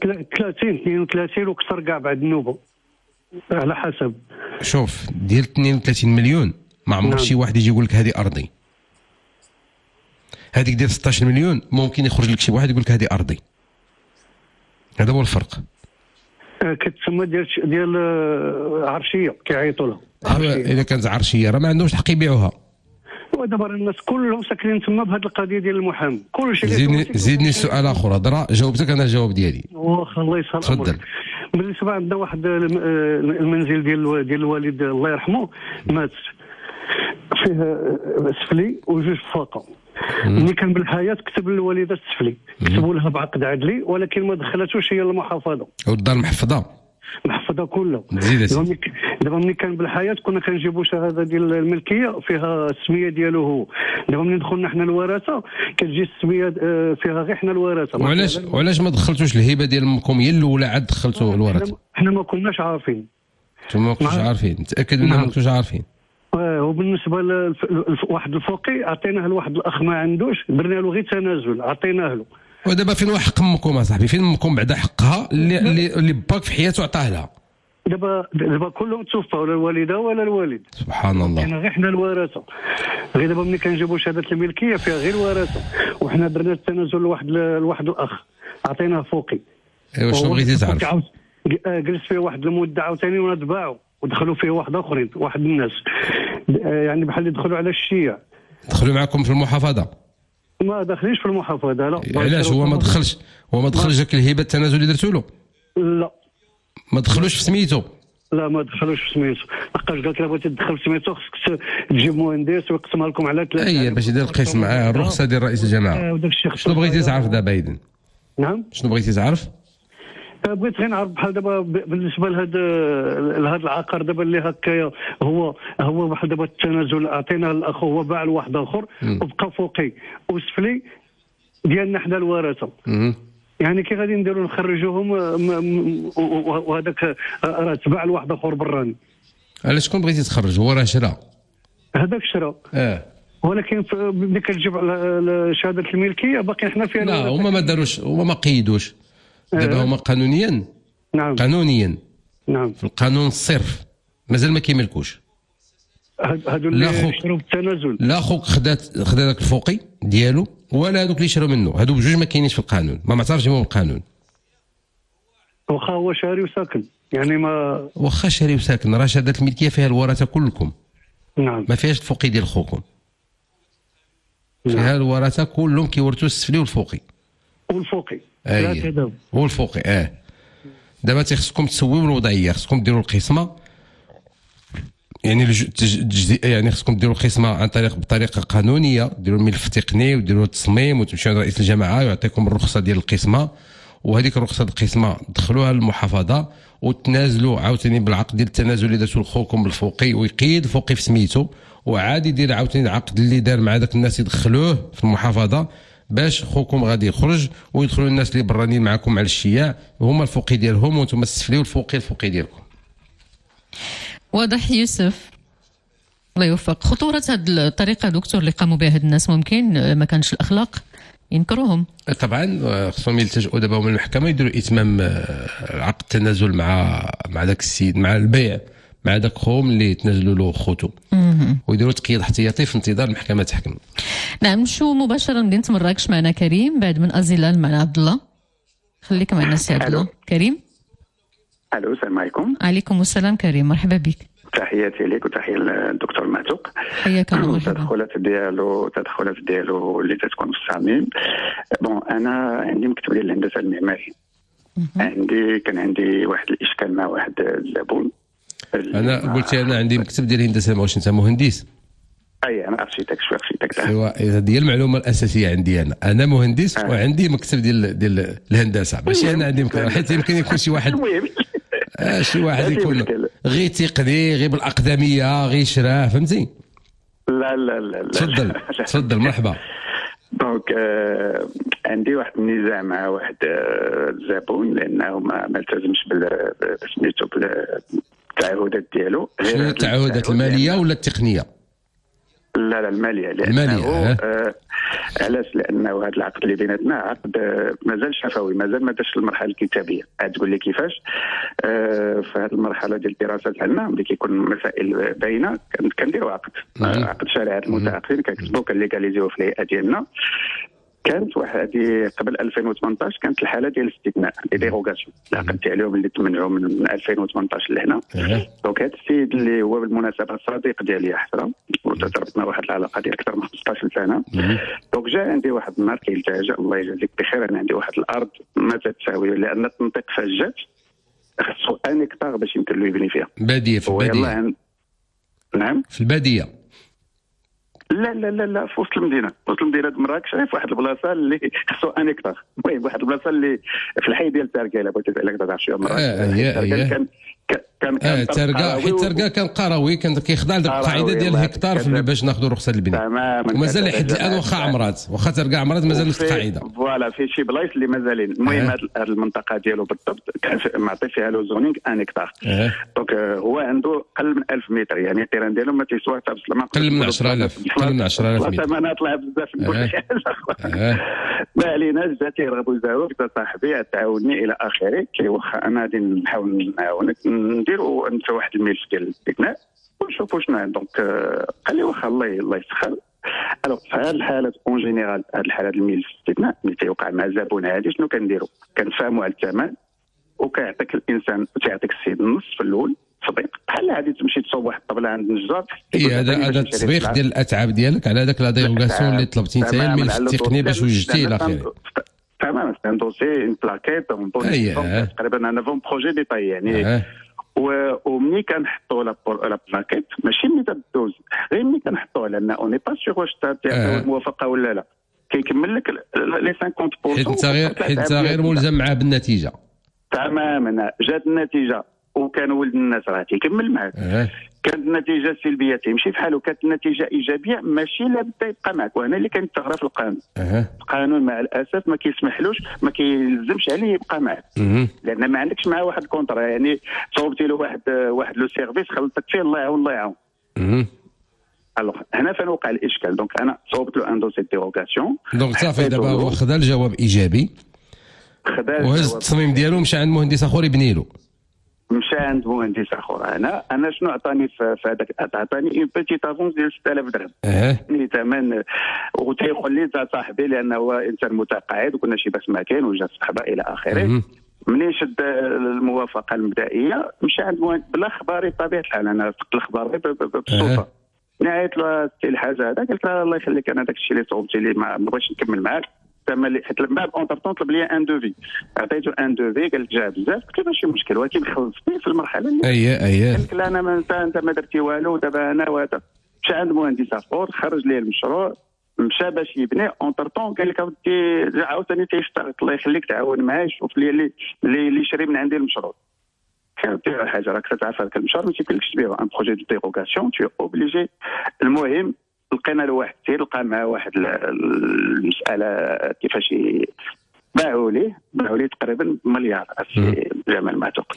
32 وكثر كاع بعد النوبه على حسب. شوف، ديال 32 مليون ما عمر شي واحد يجي يقول لك هذه ارضي. هذيك ديال 16 مليون ممكن يخرج لك شي واحد يقول لك هذه ارضي. هذا هو الفرق. كتسمى ديال عرشيه كيعيطوا لها. اذا كانت عرشيه راه ما عندهمش حق يبيعوها. ودابا الناس كلهم ساكنين تما بهذه القضيه ديال المحامي. كلشي زيدني سؤال اخر. هضره جاوبتك انا الجواب ديالي. واخا الله يسهل. تفضل. بالنسبه عندنا واحد المنزل ديال الوالد الله يرحمه مات فيه سفلي وجوج فوقه. ملي كان بالحياه كتب للوالده السفلي، كتبوا لها بعقد عدلي ولكن ما دخلتوش هي المحافظه. والدار محفظه كلها. دابا ملي كان بالحياه كنا كنجيبوا شهاده ديال الملكيه فيها السميه ديالو هو. دابا ملي دخلنا حنا الوراثه كتجي السميه فيها غير حنا الوراثه. وعلاش ما دخلتوش الهبه ديال امكم هي الاولى عاد دخلتوا الوراثه؟ حنا ما كناش عارفين. انتم ما كنتوش عارفين؟ متاكد انكم ما كنتوش عارفين؟ وبالنسبه لواحد الفوقي عطيناه لواحد الاخ ما عندوش، درنا له غير تنازل عطيناه له. ودابا فين هو حق امكم اصاحبي؟ فين امكم بعدا حقها اللي باك في حياته عطاه لها؟ دابا كلهم توفوا، ولا الوالده ولا الوالد. سبحان الله. كاين غير حنا الوراثه. غير دابا ملي كنجيبوا شهاده الملكيه فيها غير الوراثه، وحنا درنا التنازل لواحد الاخ عطيناه فوقي. ايوا شنو بغيتي تعرف؟ جلس فيه واحد المده عاوتاني ونتباعوا ودخلوا فيه واحد اخرين، واحد الناس يعني بحال اللي دخلوا على الشيع. دخلوا معكم في المحافظه؟ ما دخليش في المحافظه لا. علاش هو ما دخلش داك الهبه التنازل اللي درتوا له؟ لا ما دخلوش في سميتو. لا ما دخلوش في سميتو، لقاش قالت لا بغيتي تدخل في سميتو خصك تجيب مهندس ويقسمها لكم على 3. اي باش يدير القسم معاه الرخصه ديال رئيس الجماعه. شنو بغيتي تعرف دابا ايدن؟ نعم شنو بغيتي تعرف؟ بغيت غير نعرف بحال دابا بالنسبه لهذا العقار دابا اللي هكايا هو بحال دابا التنازل عطيناه للاخ هو باع لواحد اخر وبقى فوقي وسفلي ديالنا حنا الورثه. يعني كي غادي نديروا نخرجوهم وهذاك راه تباع لواحد اخر براني. على شكون بغيتي تخرج؟ هو راه شرا هذاك شرا. ولكن ملي كتجيب على شهاده الملكيه باقي حنا فيها. لا هما ما داروش، هما ما قيدوش. دابا هما قانونيا. نعم قانونيا. نعم في القانون الصرف مازال ما كيملكوش. هادو اللي شروا بالتنازل. لا خوك خدا داك الفوقي ديالو ولا هذوك اللي شراو منه، هادو بجوج ما كاينينش في القانون، ما معترفش بهم القانون. واخا هو شاري وساكن يعني ما واخا شاري وساكن راه شهاده الملكيه فيها الورثه كلكم. نعم ما فيهاش الفوقي ديال خوكم. فيها الورثه كلهم كيورثوا السفلي والفوقي. والفوقي والفوقي دابا خصكم تسويو الوضعيه، خصكم ديروا القسمه يعني خصكم ديروا القسمه عن بطريقه قانونيه، ديروا الملف تقني وديروا التصميم وتمشيو عند رئيس الجماعه ويعطيكم الرخصه ديال القسمه، وهذيك الرخصه ديال القسمه دخلوها للمحافظه وتنازلوا عاوتاني بالعقد ديال التنازل اللي درتو لخوكم بالفوقي ويقيد الفوقي في سميتو، وعاد يدير عاوتاني العقد اللي دار مع داك الناس يدخلوه في المحافظه باش خوكم غادي يخرج ويدخلوا الناس اللي برانين معكم على الشياع وهما الفوقي ديالهم وانتم السفلي الفوقي ديالكم. واضح يوسف، الله يوفق. خطورة هذه الطريقة دكتور اللي قاموا بها هاد الناس ممكن ما كانش الأخلاق ينكروهم؟ طبعا خصهم يلتجئوا دابا من المحكمة يديروا إتمام عقد التنازل مع داك السيد، مع البيع مع داك خوهم اللي تنازلوا له خوتو، ويديروا تقييد احتياطي في انتظار المحكمة تحكم. نعم نمشوا مباشرة مدينة مراكش. معنا كريم، بعد من أزيلال معنا عبد الله. خليك معنا سي عبد الله. كريم. الو السلام عليكم. عليكم السلام كريم، مرحبا بك. تحياتي لك وتحيه للدكتور معتوق. حياك الله. التدخلات ديالو اللي تتكون في الصميم. بون انا عندي مكتب ديال الهندسه المعماري. كان عندي واحد الاشكال مع واحد الزبون. انا قلت انا عندي مكتب ديال الهندسه، واش انت مهندس؟ اي انا ارشيتكت. ايوا هذه هي المعلومه الاساسيه عندي. انا مهندس وعندي مكتب ديال الهندسه، ماشي انا عندي مكتب، حيت يمكن يكون شي واحد يكون غير تقني غير بالاقدميه غير شراه، فهمتي؟ لا تفضل مرحبا. دونك عندي واحد النزاع مع واحد الزبون لانه ما التزمش سميتو بالتعهدات ديالو. شنو التعهدات الماليه ولا التقنيه؟ لا الماليه. لانه علاش؟ لانه هذا العقد اللي بيناتنا عقد مازال شفوي، مازال ما داش المرحله الكتابيه. عاد تقول لي كيفاش؟ في هذه المرحله ديال الدراسات عندنا ملي كيكون مسائل باينه كنديروا عقد شريعه المتعاقدين، كنكتبوا كنليغاليزيوه في الهيئه ديالنا. كانت واحد قبل 2018 كانت الحاله ديال الاستثناء لي ديروغاسيون، العقد ديالهم اللي تمنعوا من 2018 لهنا. دونك هذا السيد اللي هو بالمناسبه صديق ديالي حسره وتربطنا واحد العلاقه ديال اكثر من 15 سنه. دونك جا عندي واحد النهار كيلتجا الله يجازيك بخير، انا عندي واحد الارض ما تتساوي لان التنطيق فاش جات خصو ان هكتار باش يمكن له يبني فيها. باديه في الباديه. نعم في الباديه. لا لا لا لا في وسط المدينه، وسط مدينه مراكش، في واحد البلاصه اللي خصو ان هكتار. المهم واحد البلاصه اللي في الحي ديال تاركا، الا بغيتي تعرف تعرف شويه مراكش. كان ترقا حيت ترقا كان قروي، كان كيخضع للقاعده ديال الهكتار باش ناخذوا رخصه للبناء. تماما. ومازال لحد الان واخا عمرات، واخا ترقا عمرات مازال نفس القاعده. فوالا في شي بلايص اللي مازالين. المهم هذه المنطقه ديالو بالضبط كان معطي فيها لو زونينغ ان هكتار. دونك هو عنده قل من 1000 متر، يعني التيران ديالو ما تيسوى حتى قل من 10000 متر. ثمنها طلع بزاف نقول شي حاجه. ما عليناش، جا تيرغبوا زاوج صاحبي تعاوني الى اخره، كي واخا انا غادي نحاول نعاونك نديروا في واحد الملف ديال الاستثناء ونشوفوا شنو. دونك قال لي واخا الله يسخر. الوغ في هذه الحالات اون جينيرال، هذه الحالات الملف الاستثناء اللي تيوقع مع زبون عادي، شنو كنديروا؟ كنتفاهموا على الثمن، وكيعطيك الانسان تعطيك السيد النص في الاول صديق، بحال هادي تمشي تصوب واحد الطبله عند النجار. هذا التصبيغ ديال الاتعاب ديالك على هذاك لا ديروغاسيون اللي طلبتي انت، الملف التقني باش وجدتيه الى اخره. تمام. سي ان دوسي ان بلاكيت تقريبا ان فون بروجي ديتاي يعني. ومني كنحطوا لا بلاكيت ماشي ملي تدوز، غير ملي كنحطوها، لان اوني با سيغ واش تعطيو الموافقه ولا لا، كيكمل لك لي 50%. حيت انت غير ملزم معاه بالنتيجه. تماما. جات النتيجه وكان ولد الناس راه تيكمل معاك. كانت النتيجه سلبيه تيمشي في حاله، كانت النتيجه ايجابيه ماشي لابد يبقى معك. وهنا اللي كاين الثغره في القانون. القانون مع الاسف ما كيسمحلوش، ما كيلزمش عليه يبقى معك، لان ما عندكش معاه واحد الكونترا. يعني صوبتي له واحد لو سيرفيس خلطك فيه، الله يعاون الله يعاون. الوغ هنا فين وقع الاشكال. دونك انا صوبت له ان دوسي ديروغاسيون. دونك صافي دابا هو خدا الجواب ايجابي، وهز التصميم ديالو، مشى عند مهندس اخر يبني له. مشى عند مهندس اخر. انا شنو عطاني في هذاك؟ عطاني اون بيتيت افونس ديال 6000 درهم. ملي ثمن وتيقول لي انت صاحبي، لانه هو انسان متقاعد وكنا شي باش ما كاين وجا صحبه الى اخره. منين شد الموافقه المبدئيه مشى عند مهندس بلا خباري بطبيعه الحال. انا فقت الخبار بالصدفه. نعيط له الحاجه هذا، قلت له الله يخليك انا داك الشيء اللي صوبتي لي ما بغيتش نكمل معاك. حيت من بعد اونتر طلب لي ان دوفي، عطيته ان دوفي قال لك جا بزاف، قلت له ماشي مشكل، ولكن خلصتني في المرحله اللي قال لك لا انا انت ما درتي والو، دابا انا وهذا. مشى عند مهندس اخر خرج لي المشروع، مشى باش يبني. اونتر طون قال لك اودي عاوتاني تيشتغل، الله يخليك تعاون معايا، شوف لي اللي شري من عندي المشروع. كانت حاجه راك تعرف هذاك المشروع ما تيمكنلكش تبيعو، ان بروجي دو ديروغاسيون تو اوبليجي. المهم لقينا له واحد السيد، لقى معاه واحد المساله كيفاش باعوا ليه تقريبا مليار السي جمال معتوق.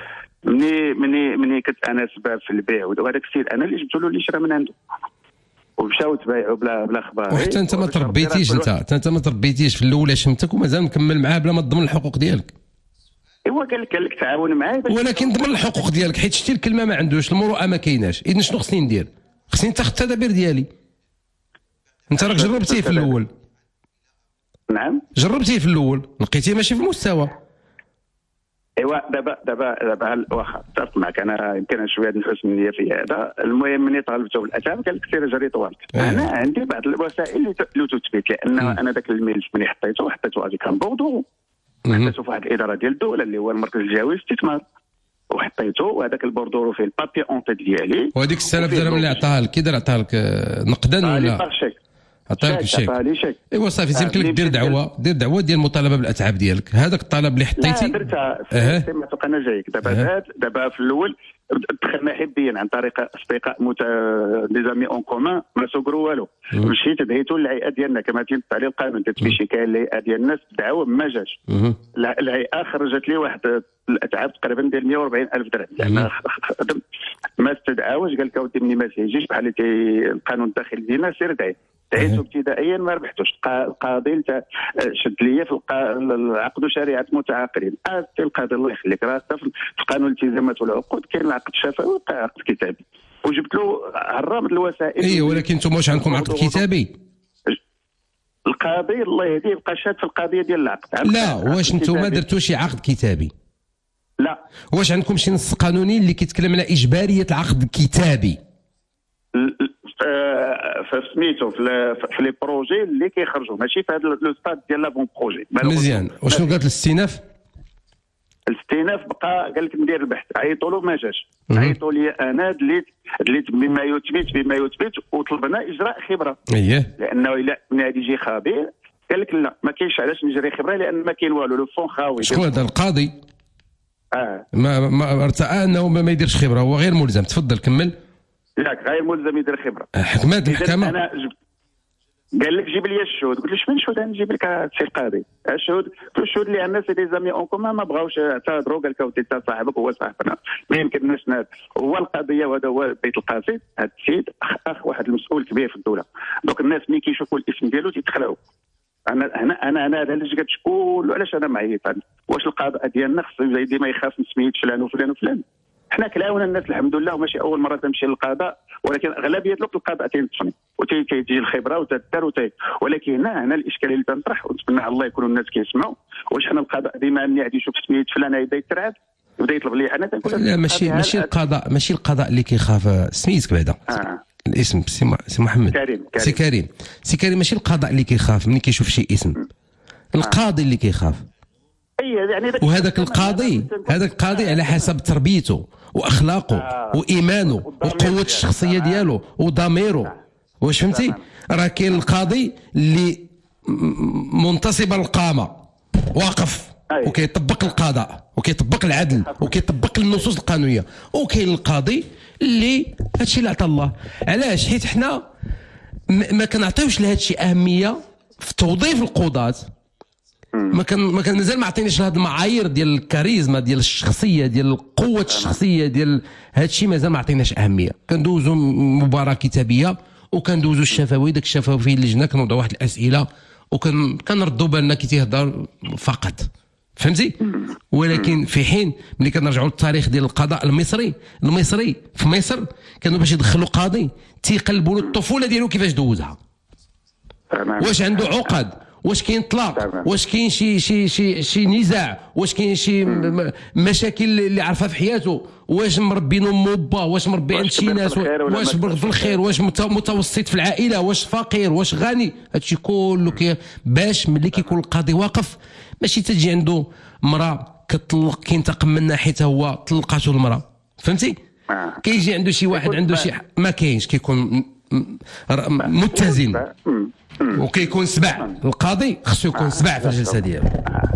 مني كنت انا سبب في البيع، وهذاك السيد انا اللي جبت له اللي شرا من عنده، ومشاو تبايعوا بلا خبار. وحتى انت ما تربيتيش، انت ما تربيتيش في الاولى شمتك ومازال مكمل معاه بلا ما تضمن الحقوق ديالك. ايوا قال لك تعاون معايا، ولكن ضمن الحقوق ديالك، حيت شتي الكلمه ما عندوش، المروءه ما كايناش. اذا شنو خصني ندير؟ خصني نتخذ التدابير ديالي. انت راك جربتيه في الاول. نعم جربتيه في الاول، لقيتيه ماشي في المستوى. ايوا دابا واخا اتفق معك، انا يمكن شويه نحس مني في هذا. المهم مني طالبته بالاتعاب قال لك سير جري طوالك. انا عندي بعض الوسائل اللي تثبت، لان انا ذاك الملف ملي حطيته هذيك ان بوردو، حطيته في واحد الاداره ديال الدوله اللي هو المركز الجهوي للاستثمار، وحطيته وهذاك البوردورو فيه البابي اونتي ديالي. وهذيك 6000 درهم اللي عطاها لك، كي دار عطاها لك نقدا ولا عطاك الشيك؟ ايوا صافي يمكن لك دير دعوه ديال المطالبه بالاتعاب ديالك. هذاك الطلب اللي حطيتي درتها انا جايك دابا في الاول دخلنا حبيا عن طريق اصدقاء دي زامي اون كومان، ما سوقروا والو. مشيت دهيتو للهيئه ديالنا كما تينص عليه القانون، درت في شكايه للهيئه ديال الناس دعوه ما جاش. الهيئه خرجت لي واحد الاتعاب تقريبا ديال 140,000 درهم، لان ما استدعاوش. قال لك اودي مني ما تيجيش بحال القانون الداخلي ديالنا، سير دعيتو ابتدائيا ما ربحتوش. القاضي شد لي في العقد شريعه متعاقدين. القاضي الله يخليك راه في قانون الالتزامات والعقود كاين العقد الشفوي والعقد الكتابي، وجبت له هرام الوسائل. اي ولكن انتم واش عندكم عقد كتابي؟ القاضي الله يهديه بقى شاد في القضيه ديال العقد. لا واش انتم ما درتوش عقد كتابي؟ لا. واش عندكم شي نص قانوني اللي كيتكلم على اجباريه العقد الكتابي؟ سميتو في لي بروجي اللي كيخرجوا، ماشي في هذا لو ستاد ديال لافون بروجي. مزيان. وشنو قالت الاستئناف؟ الاستئناف الاستئناف بقى قال لك ندير البحث، عيطوا له ما جاش، عيطوا لي انا دليت بما يثبت وطلبنا اجراء خبره. لانه الا نادي يجي خبير قال لك لا ما كاينش علاش نجري خبره لان ما كاين والو، لو فون خاوي. شكون هذا القاضي؟ ما ارتأى انه ما يديرش خبره، هو غير ملزم. تفضل كمل. ياك غير ملزم يدير خبره. حكمات المحكمه قال لك جيب لي الشهود، قلت له شمن شهود نجيب لك سي القاضي؟ الشهود الشهود اللي عندنا سي دي زامي اون كومان ما بغاوش اعتذروا، قال لك انت صاحبك هو صاحبنا ما يمكنناش هو القضيه وهذا هو بيت القاصد. هذا السيد اخ واحد المسؤول كبير في الدوله، دوك الناس ملي كيشوفوا الاسم ديالو تيتخلعوا. انا هذا اللي جات شكون علاش انا معيط؟ واش القضاء ديالنا خصو ديما يخاف من سميت فلان وفلان وفلان؟ حنا كلاونا الناس الحمد لله، وماشي اول مره تمشي للقضاء، ولكن اغلبيه الوقت القضاء تينتصفني وتيجي الخبره وتدار ولكن هنا الاشكاليه اللي تنطرح، ونتمنى على الله يكونوا الناس كيسمعوا. واش حنا القضاء ديما ملي غادي يشوف سميت فلان يبدا يترعب يبدا يطلب لي انا تنقول لا ماشي القضاء اللي كيخاف سميتك بعدا الاسم سي محمد سي كريم ماشي القضاء اللي كيخاف ملي كيشوف شي اسم، القاضي اللي كيخاف. يعني وهذاك القاضي على حسب تربيته واخلاقه وايمانه وقوه الشخصيه ديالو وضميره. واش فهمتي؟ راه كاين القاضي اللي منتصب للقامه واقف وكيطبق القضاء وكيطبق العدل وكيطبق النصوص القانونيه، وكاين القاضي اللي هادشي اللي عطى الله. علاش؟ حيت حنا ما كنعطيوش لهادشي اهميه في توظيف القضاة. ما كان مازال ما عطينيش هاد المعايير ديال الكاريزما ديال الشخصيه ديال قوه الشخصيه ديال هادشي، مازال ما عطيناش اهميه. كندوزو مباراه كتابيه وكندوزو الشفوي، داك الشفوي فيه اللجنه كنوضعوا واحد الاسئله وكنردوا بالنا كي تيهضر فقط، فهمتي؟ ولكن في حين ملي كنرجعوا للتاريخ ديال القضاء المصري في مصر كانوا باش يدخلوا قاضي تيقلبوا له الطفوله ديالو كيفاش دوزها، واش عنده عقد، واش كاين طلاق، واش كاين شي نزاع، واش كاين شي مشاكل اللي عرفها في حياته، واش مربين امه وباه، واش مربي عند شي ناس، واش في الخير، واش متوسط في العائله، واش فقير، واش غني. هادشي كله باش ملي كيكون القاضي واقف ماشي تجي عنده مراه كتطلق كينتقم منها حيت هو طلقاته المراه، فهمتي؟ كيجي عنده شي واحد عنده شي ما كاينش، كيكون متزن وكيكون سبع. القاضي خصو يكون سبع في الجلسه ديالو.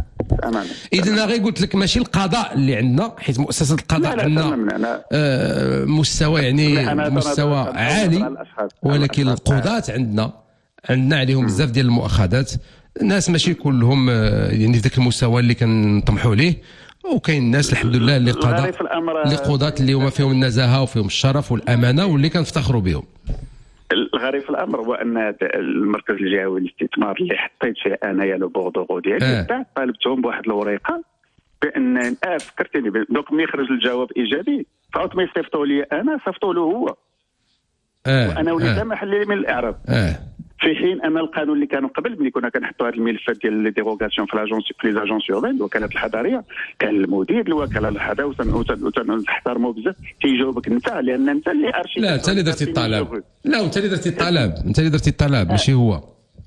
اذا انا غير قلت لك ماشي القضاء اللي عندنا، حيت مؤسسه القضاء عندنا مستوى يعني مستوى عالي، ولكن القضاة عندنا عليهم بزاف ديال المؤاخذات. الناس ماشي كلهم يعني في ذاك المستوى اللي كنطمحوا ليه، وكاين الناس الحمد لله اللي قضاة اللي هما فيهم النزاهه وفيهم الشرف والامانه واللي كنفتخروا بهم. الغريب في الامر هو ان المركز الجهوي للاستثمار اللي حطيت فيه انايا لو بوردو ديالي طالبتهم بواحد الوريقه بان فكرتني دوك ملي خرج الجواب ايجابي فعاود ما يصيفطوا لي انا صيفطوا له هو وانا وليت محلي من الاعراب. في حين ان القانون اللي كانوا قبل ملي كنا كنحطوا هذه الملفات ديال لي ديروغاسيون في لاجونس في لي اجونس يوربين الوكالات الحضريه، كان المدير الوكاله الحضريه وتنحترموا بزاف تيجاوبك انت لان انت اللي ارشيف. لا انت اللي درتي الطلب، لا انت اللي درتي الطلب ماشي هو.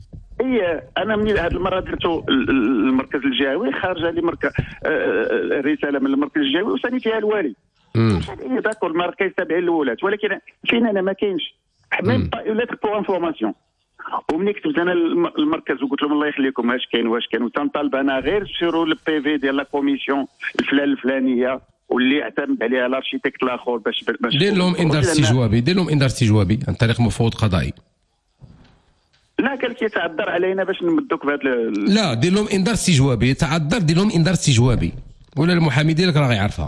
انا من هذه المره درتو المركز الجهوي خارجه لي رساله من المركز الجهوي وثاني فيها الوالي. داكور المركز تابع للولاة، ولكن فين انا ما كاينش ميم با اون ليتر بور انفورماسيون. ومني كتبت انا المركز وقلت لهم الله يخليكم واش كاين وتنطالب انا غير سيرو البي في ديال لا كوميسيون الفلانيه واللي اعتمد عليها الارشيتكت الاخر باش دير لهم انذار استجوابي عن طريق مفوض قضائي. لا قال لك يتعذر علينا باش نمدوك بهذا لا دير لهم انذار استجوابي، تعذر دير لهم انذار استجوابي ولا المحامي ديالك راه غيعرفها.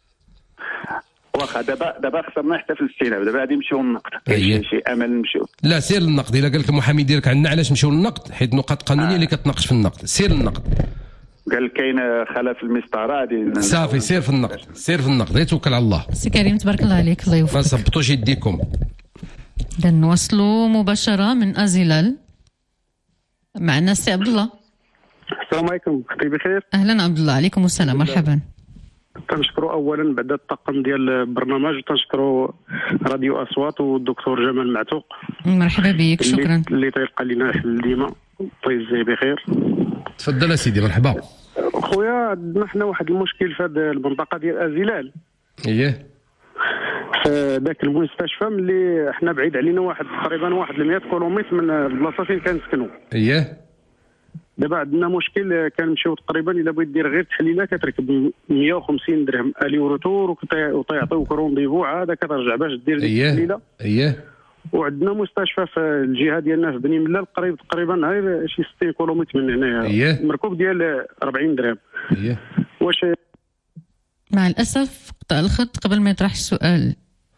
واخا دابا خسرنا حتى في الاستئناف، دابا غادي نمشيو للنقد. شي امل نمشيو. لا سير للنقد. الا قال لك المحامي ديالك عندنا علاش نمشيو للنقد؟ حيت نقاط قانونيه اللي كتناقش في النقد. سير للنقد. قال لك كاين خلل في المسطره غادي صافي سير في النقد غير توكل على الله. سي كريم تبارك الله عليك، الله يوفقك. ما صبطوش يديكم. اذا نوصلوا مباشره من ازيلال معنا السي عبد الله. السلام عليكم، اختي بخير؟ اهلا عبد الله. عليكم السلام، مرحبا. تنشكروا اولا بعد الطاقم ديال البرنامج وتنشكروا راديو اصوات والدكتور جمال معتوق. مرحبا بك، شكرا. اللي تيلقى لنا حل ديما. الله يجزيه بخير. تفضل سيدي، مرحبا. خويا عندنا حنا واحد المشكل في هذه المنطقه ديال ازلال. اييه في ذاك المستشفى اللي حنا بعيد علينا تقريبا 100 كيلومتر من البلاصه فين كنسكنوا. اييه دابا عندنا مشكل، كنمشيو تقريبا الا بغيت دير غير تحليله كتركب 150 درهم الي وروتور وتعطيوك رونديفو عاد كترجع باش دير التحليله. اييه وعندنا مستشفى في الجهه ديالنا في بني ملال قريب تقريبا غير شي 60 كيلومتر من هنايا. مركوب ديال 40 درهم. واش مع الاسف قطع الخط قبل ما يطرح السؤال.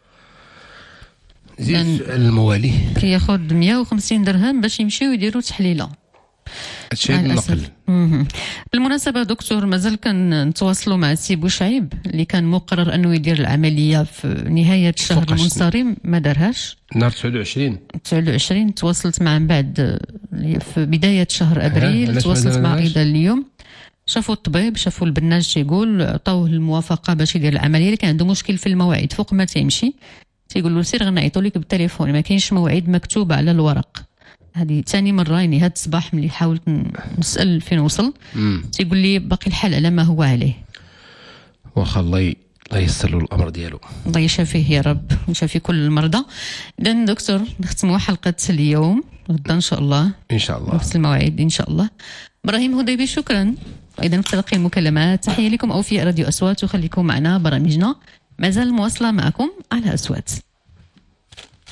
زيد الموالي كياخذ 150 درهم باش يمشيو يديروا تحليله. هادشي النقل. بالمناسبة دكتور مازال كنتواصلوا مع السي بوشعيب اللي كان مقرر انه يدير العملية في نهاية الشهر المنصرم، ما دارهاش. نهار 29 تواصلت معه من بعد في بداية شهر ابريل، تواصلت مع رضا اليوم، شافوا الطبيب، شافوا البناج تيقول، عطاوه الموافقة باش يدير العملية، اللي كان عنده مشكل في المواعيد فوق ما تيمشي تيقول له سير غنعيطوا لك بالتليفون، ما كاينش مواعيد مكتوبة على الورق. هذه ثاني مرة يعني هاد الصباح ملي حاولت نسأل فين وصل تيقول لي باقي الحال على ما هو عليه. واخا الله ييسر له الامر ديالو. الله يشافيه يا رب ويشافي كل المرضى. اذا دكتور نختموا حلقة اليوم، غدا ان شاء الله نفس المواعيد ان شاء الله. ابراهيم هديبي شكرا. اذا في تلقي المكالمات تحية لكم اوفياء راديو اصوات، وخليكم معنا برامجنا مازال مواصلة معكم على اصوات.